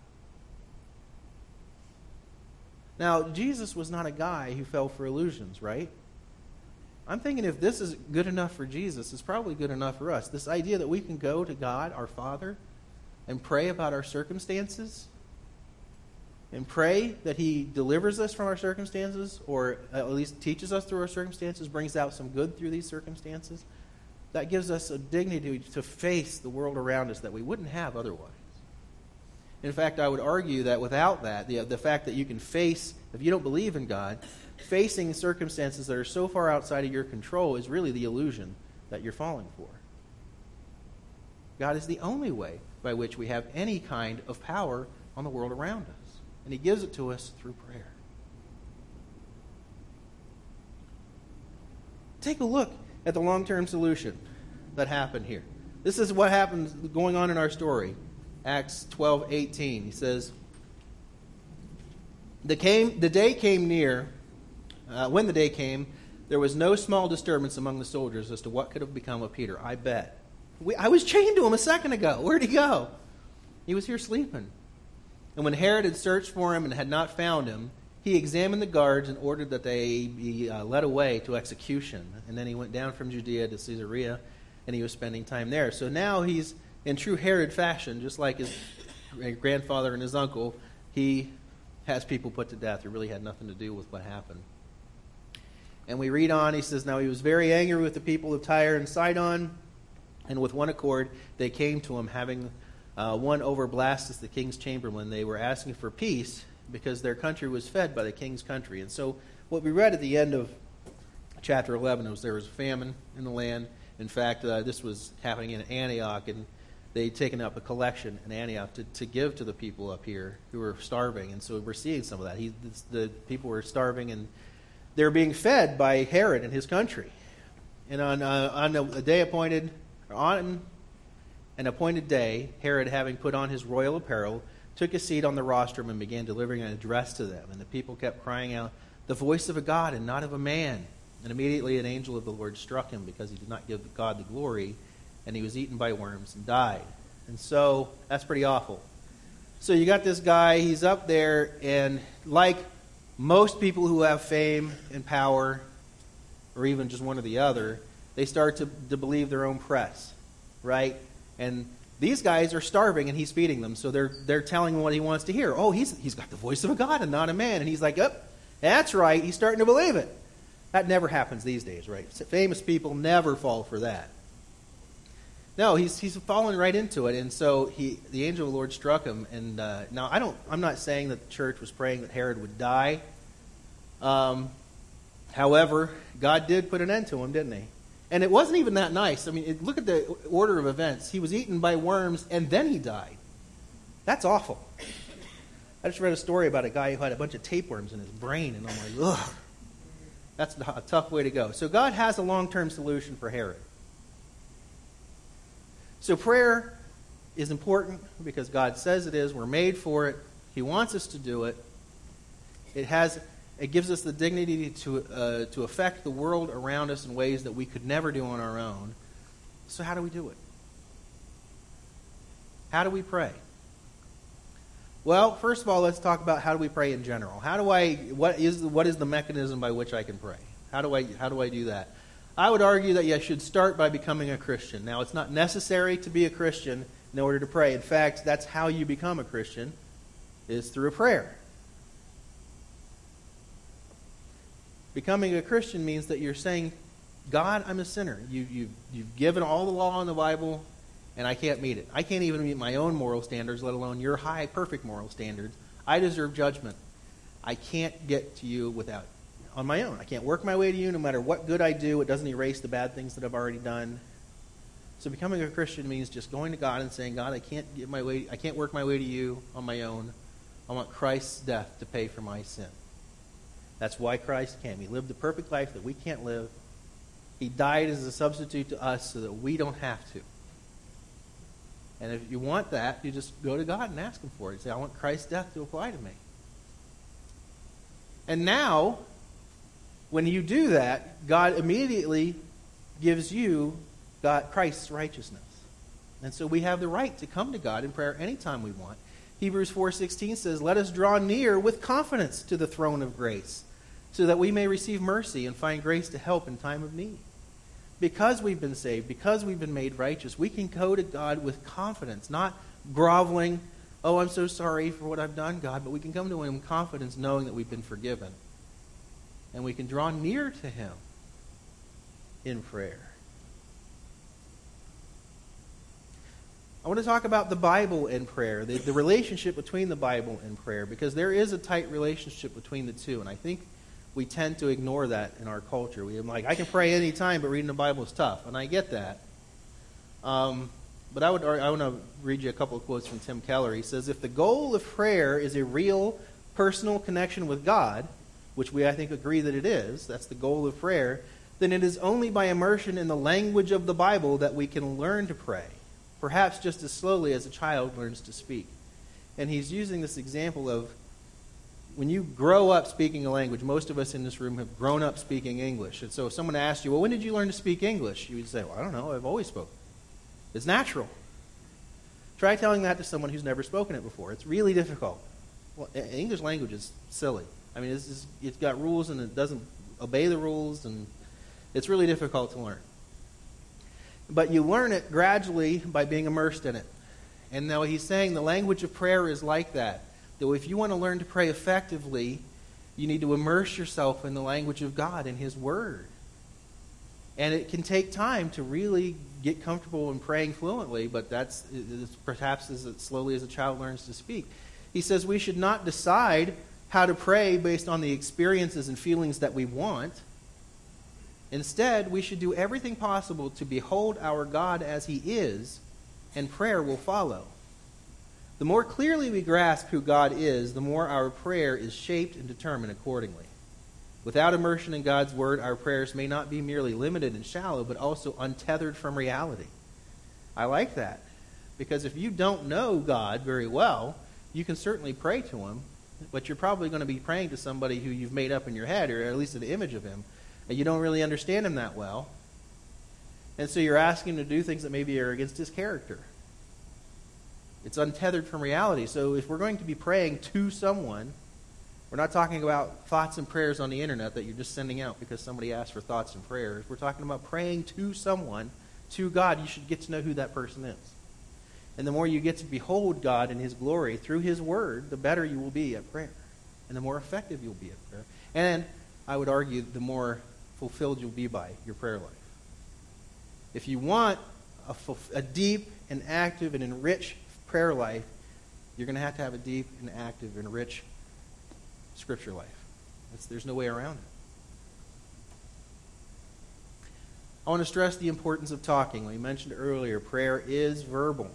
Now, Jesus was not a guy who fell for illusions, right? I'm thinking if this is good enough for Jesus, it's probably good enough for us. This idea that we can go to God, our Father, and pray about our circumstances, and pray that he delivers us from our circumstances, or at least teaches us through our circumstances, brings out some good through these circumstances, that gives us a dignity to face the world around us that we wouldn't have otherwise. In fact, I would argue that without that, the, the fact that you can face, if you don't believe in God, facing circumstances that are so far outside of your control is really the illusion that you're falling for. God is the only way by which we have any kind of power on the world around us. And he gives it to us through prayer. Take a look at the long-term solution that happened here. This is what happens going on in our story. Acts twelve eighteen. He says, The, came, the day came near, uh, when the day came, there was no small disturbance among the soldiers as to what could have become of Peter. I bet. We, I was chained to him a second ago. Where'd he go? He was here sleeping. And when Herod had searched for him and had not found him, he examined the guards and ordered that they be uh, led away to execution. And then he went down from Judea to Caesarea, and he was spending time there. So now he's in true Herod fashion, just like his grandfather and his uncle. He has people put to death who really had nothing to do with what happened. And we read on, he says, Now he was very angry with the people of Tyre and Sidon, and with one accord they came to him, having uh, won over Blastus, the king's chamberlain. They were asking for peace because their country was fed by the king's country. And so what we read at the end of chapter eleven was there was a famine in the land. In fact, uh, this was happening in Antioch, and they'd taken up a collection in Antioch to, to give to the people up here who were starving. And so we're seeing some of that. He, the people were starving, and they were being fed by Herod and his country. And on uh, on a, a day appointed, on an appointed day, Herod, having put on his royal apparel, took a seat on the rostrum and began delivering an address to them. And the people kept crying out, "The voice of a God and not of a man." And immediately an angel of the Lord struck him because he did not give God the glory, and he was eaten by worms and died. And so that's pretty awful. So you got this guy, he's up there, and like most people who have fame and power, or even just one or the other, they start to, to believe their own press, right? And these guys are starving, and he's feeding them, so they're they're telling him what he wants to hear. Oh, he's he's got the voice of a God and not a man. And he's like, oh, that's right, he's starting to believe it. That never happens these days, right? Famous people never fall for that. No, he's he's fallen right into it, and so he the angel of the Lord struck him. And uh, now I don't. I'm not saying that the church was praying that Herod would die. Um, however, God did put an end to him, didn't he? And it wasn't even that nice. I mean, it, look at the order of events. He was eaten by worms, and then he died. That's awful. I just read a story about a guy who had a bunch of tapeworms in his brain, and I'm like, ugh. That's a tough way to go. So God has a long-term solution for Herod. So prayer is important because God says it is. We're made for it. He wants us to do it. It has, it gives us the dignity to uh, to affect the world around us in ways that we could never do on our own. So how do we do it? How do we pray? Well, first of all, let's talk about how do we pray in general. How do I? What is what is the mechanism by which I can pray? How do I? How do I do that? I would argue that you should start by becoming a Christian. Now, it's not necessary to be a Christian in order to pray. In fact, that's how you become a Christian, is through a prayer. Becoming a Christian means that you're saying, God, I'm a sinner. You, you've, you've given all the law in the Bible, and I can't meet it. I can't even meet my own moral standards, let alone your high, perfect moral standards. I deserve judgment. I can't get to you without on my own. I can't work my way to you no matter what good I do. It doesn't erase the bad things that I've already done. So becoming a Christian means just going to God and saying, God, I can't get my way, I can't work my way to you on my own. I want Christ's death to pay for my sin. That's why Christ came. He lived the perfect life that we can't live. He died as a substitute to us so that we don't have to. And if you want that, you just go to God and ask Him for it. You say, I want Christ's death to apply to me. And now, when you do that, God immediately gives you God, Christ's righteousness. And so we have the right to come to God in prayer anytime we want. Hebrews four sixteen says, let us draw near with confidence to the throne of grace, so that we may receive mercy and find grace to help in time of need. Because we've been saved, because we've been made righteous, we can go to God with confidence, not groveling, oh, I'm so sorry for what I've done, God, but we can come to Him with confidence knowing that we've been forgiven. And we can draw near to Him in prayer. I want to talk about the Bible and prayer, the, the relationship between the Bible and prayer, because there is a tight relationship between the two, and I think we tend to ignore that in our culture. We're like, I can pray any time, but reading the Bible is tough, and I get that. Um, but I would I want to read you a couple of quotes from Tim Keller. He says, if the goal of prayer is a real personal connection with God, which we I think agree that it is, that's the goal of prayer, then it is only by immersion in the language of the Bible that we can learn to pray. Perhaps just as slowly as a child learns to speak. And he's using this example of when you grow up speaking a language, most of us in this room have grown up speaking English. And so if someone asked you, well, when did you learn to speak English? You would say, well, I don't know, I've always spoken. It's natural. Try telling that to someone who's never spoken it before. It's really difficult. Well, English language is silly. I mean, it's, just, it's got rules and it doesn't obey the rules, and it's really difficult to learn. But you learn it gradually by being immersed in it. And now he's saying the language of prayer is like that. Though if you want to learn to pray effectively, you need to immerse yourself in the language of God and His Word. And it can take time to really get comfortable in praying fluently, but that's it's perhaps as slowly as a child learns to speak. He says we should not decide how to pray based on the experiences and feelings that we want. Instead, we should do everything possible to behold our God as He is, and prayer will follow. The more clearly we grasp who God is, the more our prayer is shaped and determined accordingly. Without immersion in God's Word, our prayers may not be merely limited and shallow, but also untethered from reality. I like that, because if you don't know God very well, you can certainly pray to Him, but you're probably going to be praying to somebody who you've made up in your head, or at least an image of Him, and you don't really understand Him that well. And so you're asking Him to do things that maybe are against His character. It's untethered from reality. So if we're going to be praying to someone, we're not talking about thoughts and prayers on the internet that you're just sending out because somebody asked for thoughts and prayers. We're talking about praying to someone, to God. You should get to know who that person is. And the more you get to behold God in His glory through His Word, the better you will be at prayer. And the more effective you'll be at prayer. And I would argue the more fulfilled you'll be by your prayer life. If you want a, a deep and active and enriched prayer life, you're going to have to have a deep and active and rich Scripture life. It's, there's no way around it. I want to stress the importance of talking. We mentioned earlier, prayer is verbal.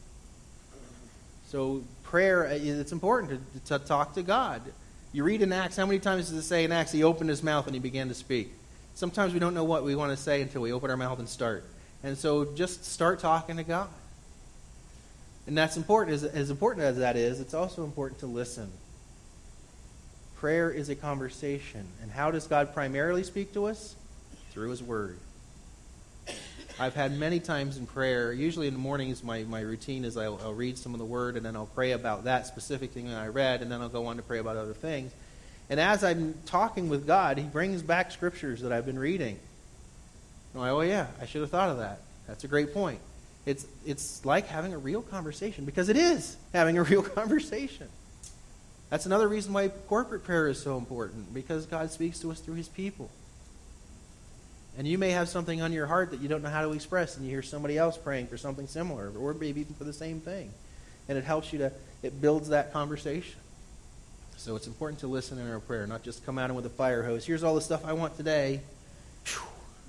So prayer, it's important to, to talk to God. You read in Acts, how many times does it say in Acts, He opened His mouth and He began to speak? Sometimes we don't know what we want to say until we open our mouth and start. And so just start talking to God. And that's important. As, as important as that is, it's also important to listen. Prayer is a conversation. And how does God primarily speak to us? Through His Word. I've had many times in prayer, usually in the mornings, my, my routine is I'll, I'll read some of the Word, and then I'll pray about that specific thing that I read, and then I'll go on to pray about other things. And as I'm talking with God, He brings back scriptures that I've been reading. And I'm like, oh yeah, I should have thought of that. That's a great point. It's it's like having a real conversation, because it is having a real conversation. That's another reason why corporate prayer is so important, because God speaks to us through His people. And you may have something on your heart that you don't know how to express, and you hear somebody else praying for something similar, or maybe even for the same thing. And it helps you to, it builds that conversation. So it's important to listen in our prayer, not just come out with a fire hose. Here's all the stuff I want today. Whew.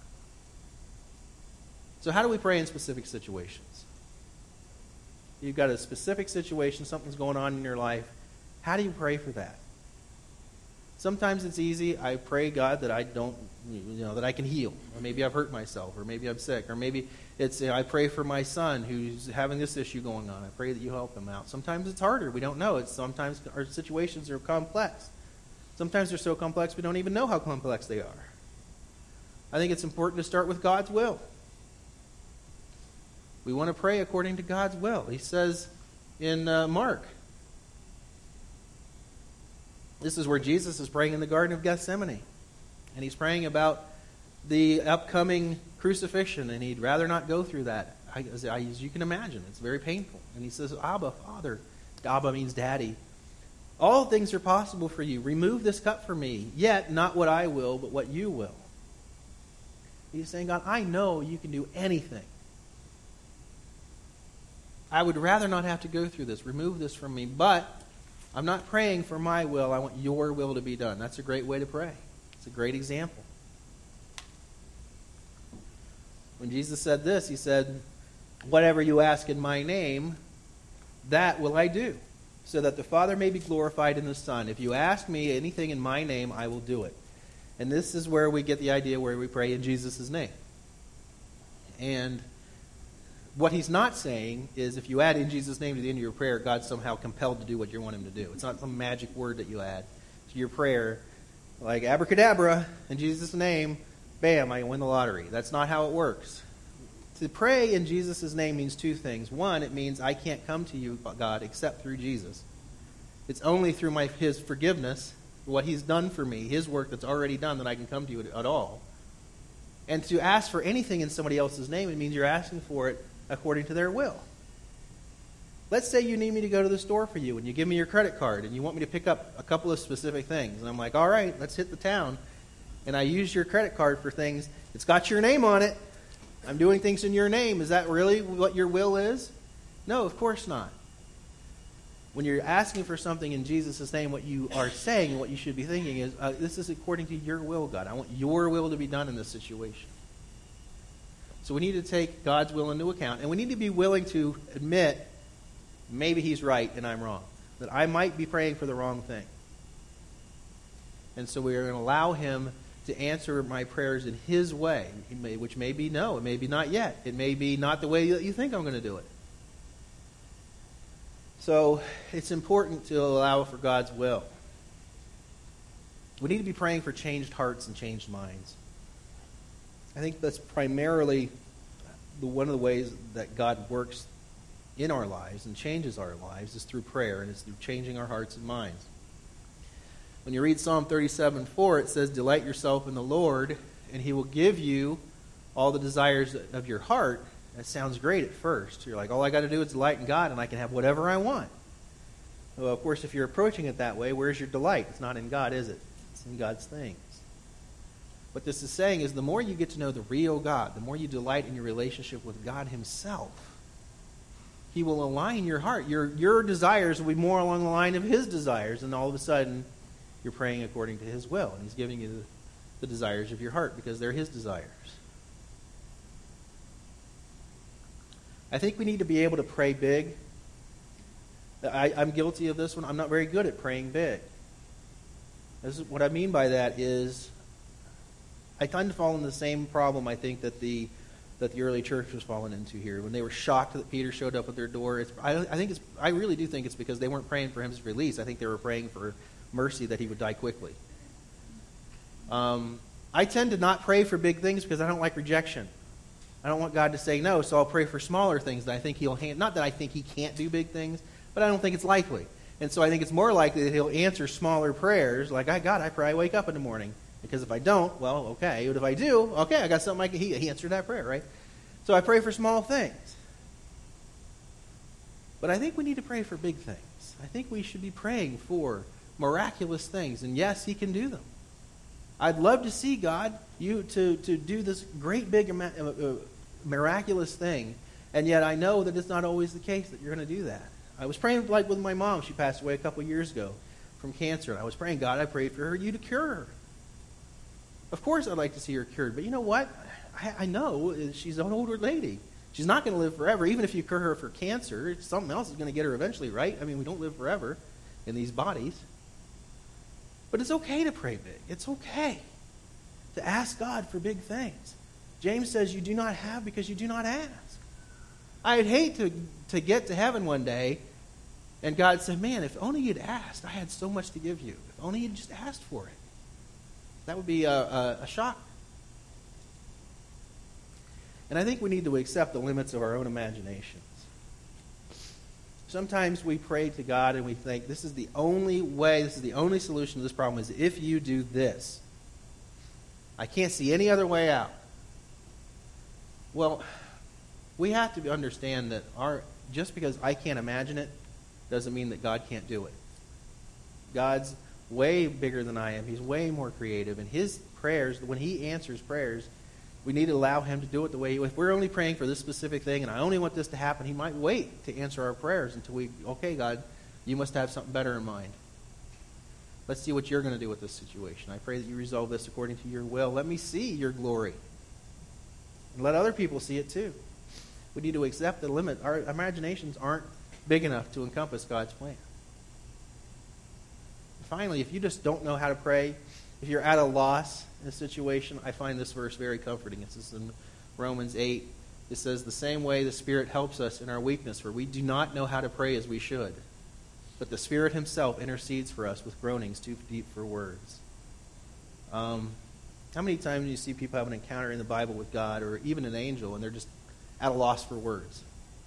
So how do we pray in specific situations? You've got a specific situation, something's going on in your life. How do you pray for that? Sometimes it's easy. I pray, God, that I don't, you know, that I can heal. Or maybe I've hurt myself, or maybe I'm sick, or maybe it's, you know, I pray for my son who's having this issue going on. I pray that you help him out. Sometimes it's harder. We don't know. It's sometimes our situations are complex. Sometimes they're so complex we don't even know how complex they are. I think it's important to start with God's will. We want to pray according to God's will. He says in uh, Mark, this is where Jesus is praying in the Garden of Gethsemane. And he's praying about the upcoming crucifixion, and he'd rather not go through that. I, as, as you can imagine, it's very painful. And he says, Abba, Father. Abba means daddy. All things are possible for you. Remove this cup from me, yet not what I will, but what you will. He's saying, God, I know you can do anything. I would rather not have to go through this. Remove this from me, but I'm not praying for my will. I want your will to be done. That's a great way to pray. It's a great example. When Jesus said this, he said, whatever you ask in my name, that will I do, so that the Father may be glorified in the Son. If you ask me anything in my name, I will do it. And this is where we get the idea where we pray in Jesus' name. And what he's not saying is if you add in Jesus' name to the end of your prayer, God's somehow compelled to do what you want him to do. It's not some magic word that you add to your prayer, like abracadabra, in Jesus' name, bam, I win the lottery. That's not how it works. To pray in Jesus' name means two things. One, it means I can't come to you, God, except through Jesus. It's only through my his forgiveness, what he's done for me, his work that's already done, that I can come to you at, at all. And to ask for anything in somebody else's name, it means you're asking for it according to their will. Let's say you need me to go to the store for you, and you give me your credit card, and you want me to pick up a couple of specific things. And I'm like, all right, let's hit the town. And I use your credit card for things. It's got your name on it. I'm doing things in your name. Is that really what your will is? No, of course not. When you're asking for something in Jesus' name, what you are saying and what you should be thinking is, uh, this is according to your will, God. I want your will to be done in this situation. So we need to take God's will into account, and we need to be willing to admit maybe he's right and I'm wrong, that I might be praying for the wrong thing. And so we are going to allow him to answer my prayers in his way, which may be no, it may be not yet. It may be not the way that you think I'm going to do it. So it's important to allow for God's will. We need to be praying for changed hearts and changed minds. I think that's primarily the, one of the ways that God works in our lives and changes our lives is through prayer, and it's through changing our hearts and minds. When you read Psalm thirty-seven four, it says, delight yourself in the Lord, and he will give you all the desires of your heart. That sounds great at first. You're like, all I got to do is delight in God, and I can have whatever I want. Well, of course, if you're approaching it that way, where's your delight? It's not in God, is it? It's in God's things. What this is saying is the more you get to know the real God, the more you delight in your relationship with God himself, he will align your heart. Your, your desires will be more along the line of his desires, and all of a sudden you're praying according to his will, and he's giving you the, the desires of your heart because they're his desires. I think we need to be able to pray big. I, I'm guilty of this one. I'm not very good at praying big. This is, what I mean by that is I tend to fall into the same problem, I think, that the that the early church was falling into here. When they were shocked that Peter showed up at their door, it's, I, I think it's, I really do think it's because they weren't praying for his release. I think they were praying for mercy that he would die quickly. Um, I tend to not pray for big things because I don't like rejection. I don't want God to say no, so I'll pray for smaller things that I think he'll hand. Not that I think he can't do big things, but I don't think it's likely. And so I think it's more likely that he'll answer smaller prayers, like, I God, I pray I wake up in the morning. Because if I don't, well, okay. But if I do, okay, I got something I can, he, he answered that prayer, right? So I pray for small things. But I think we need to pray for big things. I think we should be praying for miraculous things. And yes, he can do them. I'd love to see God, you to, to do this great big uh, miraculous thing. And yet I know that it's not always the case that you're going to do that. I was praying like with my mom. She passed away a couple years ago from cancer. And I was praying, God, I prayed for her, you to cure her. Of course I'd like to see her cured, but you know what? I, I know she's an older lady. She's not going to live forever. Even if you cure her for cancer, something else is going to get her eventually, right? I mean, we don't live forever. in these bodies. But it's okay to pray big. It's okay to ask God for big things. James says you do not have because you do not ask. I'd hate to, to get to heaven one day and God said, man, if only you'd asked, I had so much to give you. If only you'd just asked for it. That would be a, a, a shock. And I think we need to accept the limits of our own imaginations. Sometimes we pray to God and we think, this is the only way, this is the only solution to this problem is if you do this. I can't see any other way out. Well, we have to understand that our just because I can't imagine it doesn't mean that God can't do it. God's way bigger than I am. He's way more creative. And his prayers, when he answers prayers, we need to allow him to do it the way he... If we're only praying for this specific thing and I only want this to happen, he might wait to answer our prayers until we, okay, God, you must have something better in mind. Let's see what you're going to do with this situation. I pray that you resolve this according to your will. Let me see your glory. And let other people see it too. We need to accept the limit. Our imaginations aren't big enough to encompass God's plan. Finally, if you just don't know how to pray, if you're at a loss in a situation, I find this verse very comforting. This is in Romans eight. It says, the same way the Spirit helps us in our weakness, for we do not know how to pray as we should. But the Spirit himself intercedes for us with groanings too deep for words. Um, how many times do you see people have an encounter in the Bible with God or even an angel and they're just at a loss for words?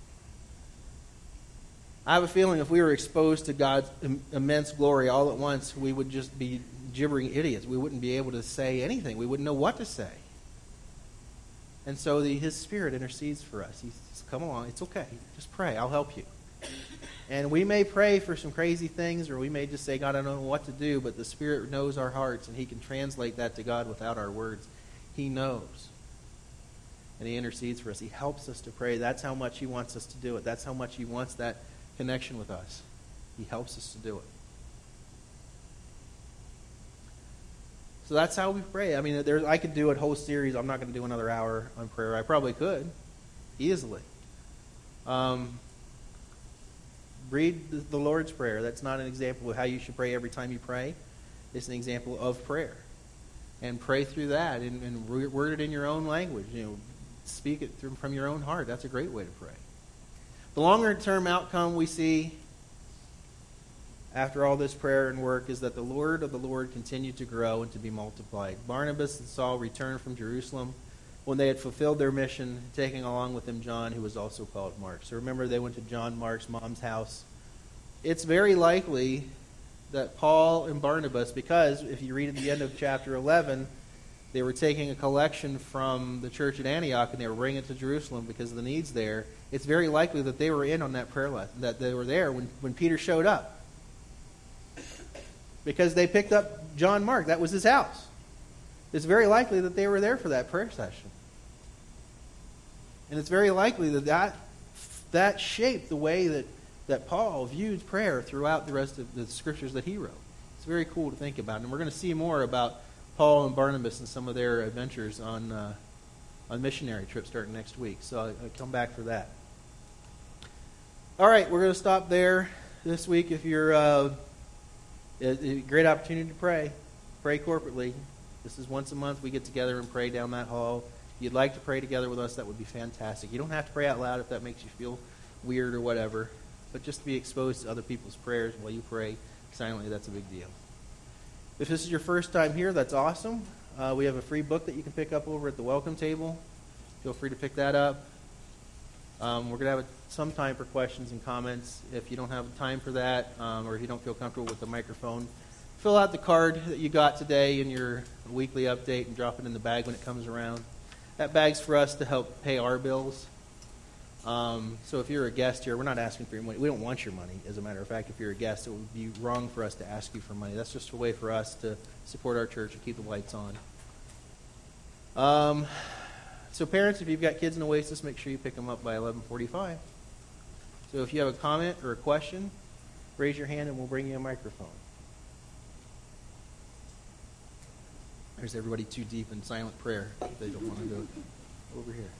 I have a feeling if we were exposed to God's im- immense glory all at once, we would just be gibbering idiots. We wouldn't be able to say anything. We wouldn't know what to say. And so the, his Spirit intercedes for us. He says, come along, it's okay. Just pray. I'll help you. And we may pray for some crazy things, or we may just say, God, I don't know what to do, but the Spirit knows our hearts, and he can translate that to God without our words. He knows. And he intercedes for us. He helps us to pray. That's how much he wants us to do it. That's how much he wants that connection with us. He helps us to do it. So that's how we pray. I mean, there's, I could do a whole series. I'm not going to do another hour on prayer. I probably could, easily. Um, read the, the Lord's Prayer. That's not an example of how you should pray every time you pray. It's an example of prayer. And pray through that and, and word it in your own language. You know, speak it through, from your own heart. That's a great way to pray. The longer-term outcome we see after all this prayer and work is that the word of the Lord continued to grow and to be multiplied. Barnabas and Saul returned from Jerusalem when they had fulfilled their mission, taking along with them John, who was also called Mark. So remember, they went to John Mark's mom's house. It's very likely that Paul and Barnabas, because if you read at the end of chapter eleven, they were taking a collection from the church at Antioch and they were bringing it to Jerusalem because of the needs there. It's very likely that they were in on that prayer lesson, that they were there when, when Peter showed up. Because they picked up John Mark. That was his house. It's very likely that they were there for that prayer session. And it's very likely that that, that shaped the way that, that Paul viewed prayer throughout the rest of the scriptures that he wrote. It's very cool to think about. And we're going to see more about Paul and Barnabas and some of their adventures on uh, on missionary trips starting next week. So I'll, I'll come back for that. All right, we're going to stop there this week. If you're uh, a great opportunity to pray, pray corporately. This is once a month we get together and pray down that hall. If you'd like to pray together with us, that would be fantastic. You don't have to pray out loud if that makes you feel weird or whatever, but just to be exposed to other people's prayers while you pray silently, that's a big deal. If this is your first time here, that's awesome. Uh, we have a free book that you can pick up over at the welcome table. Feel free to pick that up. Um, we're going to have some time for questions and comments. If you don't have time for that, um, or if you don't feel comfortable with the microphone, fill out the card that you got today in your weekly update and drop it in the bag when it comes around. That bag's for us to help pay our bills. Um, so if you're a guest here, we're not asking for your money. We don't want your money. As a matter of fact, if you're a guest, it would be wrong for us to ask you for money. That's just a way for us to support our church and keep the lights on. Um, so parents, if you've got kids in Oasis, make sure you pick them up by eleven forty-five. So if you have a comment or a question, raise your hand and we'll bring you a microphone. There's everybody too deep in silent prayer if they don't want to do it. Over here.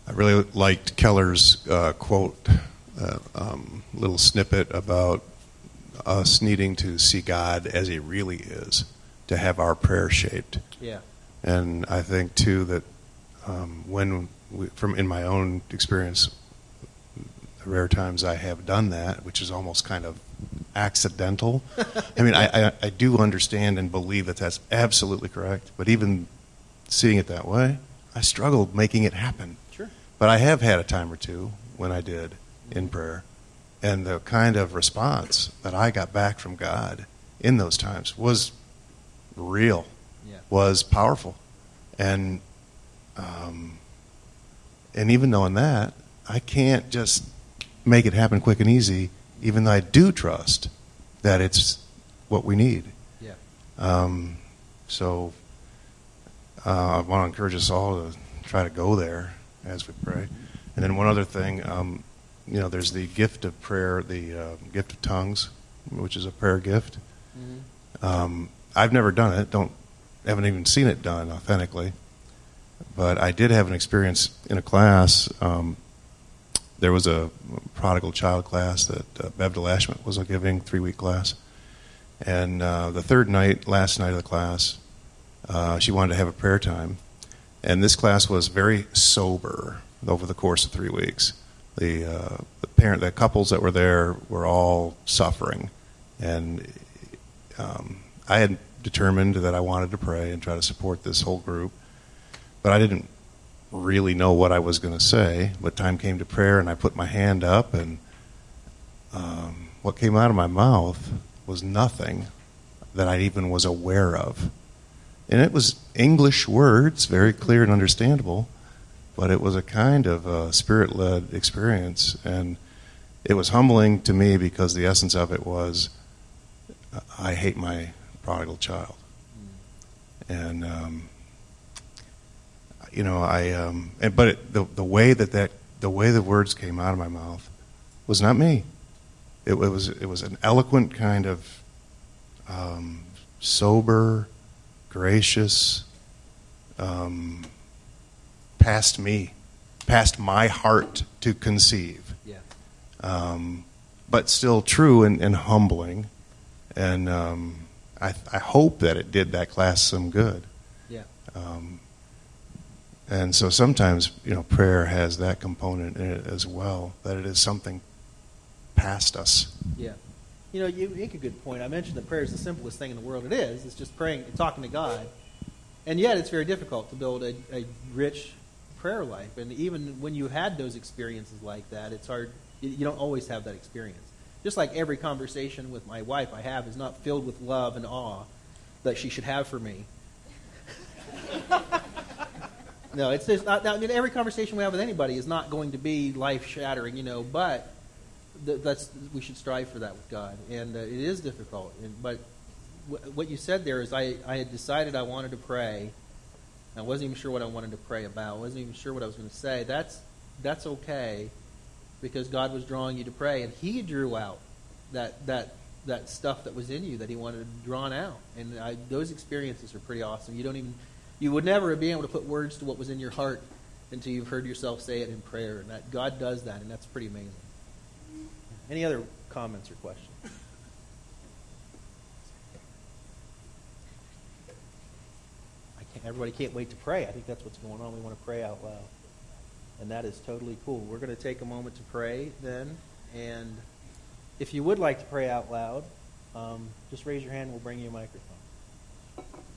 I really liked Keller's uh, quote, uh, um, little snippet about us needing to see God as He really is, to have our prayer shaped. Yeah. And I think too that um, when, we, from in my own experience, the rare times I have done that, which is almost kind of accidental. I mean, I, I, I do understand and believe that that's absolutely correct, but even seeing it that way, I struggled making it happen. Sure. But I have had a time or two when I did in prayer, and the kind of response that I got back from God in those times was real, yeah. was powerful. And um, and even knowing that, I can't just make it happen quick and easy, even though I do trust that it's what we need. Yeah. Um, so uh, I want to encourage us all to try to go there as we pray. And then one other thing, um, you know, there's the gift of prayer, the uh, gift of tongues, which is a prayer gift. Mm-hmm. Um, I've never done it. Don't haven't even seen it done authentically. But I did have an experience in a class. Um, there was a prodigal child class that uh, Bev DeLashman was giving, three-week class. And uh, the third night, last night of the class, uh, she wanted to have a prayer time. And this class was very sober over the course of three weeks. The, uh, the parent, the couples that were there were all suffering. And um, I had determined that I wanted to pray and try to support this whole group. But I didn't really know what I was going to say. But time came to prayer, and I put my hand up, and um, what came out of my mouth was nothing that I even was aware of. And it was English words, very clear and understandable, but it was a kind of uh, spirit-led experience. And it was humbling to me because the essence of it was, I hate my prodigal child. And um, you know, I um, and, but it, the the way that, that the way the words came out of my mouth was not me. It, it was it was an eloquent kind of um, sober, gracious, um, past me, past my heart to conceive. Yeah. Um, but still true and, and humbling, and um, I I hope that it did that class some good. Yeah. Um, And so sometimes, you know, prayer has that component in it as well, that it is something past us. Yeah. You know, you make a good point. I mentioned that prayer is the simplest thing in the world. It is. It's just praying and talking to God. And yet it's very difficult to build a, a rich prayer life. And even when you had those experiences like that, it's hard. You don't always have that experience. Just like every conversation with my wife I have is not filled with love and awe that she should have for me. No, it's just not. I mean, every conversation we have with anybody is not going to be life-shattering, you know. But th- that's we should strive for that with God, and uh, it is difficult. And, but w- what you said there is, I, I had decided I wanted to pray. I wasn't even sure what I wanted to pray about. I wasn't even sure what I was going to say. That's that's okay, because God was drawing you to pray, and He drew out that that that stuff that was in you that He wanted drawn out. And I, those experiences are pretty awesome. You don't even. You would never be able to put words to what was in your heart until you've heard yourself say it in prayer. And that God does that, and that's pretty amazing. Any other comments or questions? I can't, everybody can't wait to pray. I think that's what's going on. We want to pray out loud. And that is totally cool. We're going to take a moment to pray then. And if you would like to pray out loud, um, just raise your hand and we'll bring you a microphone.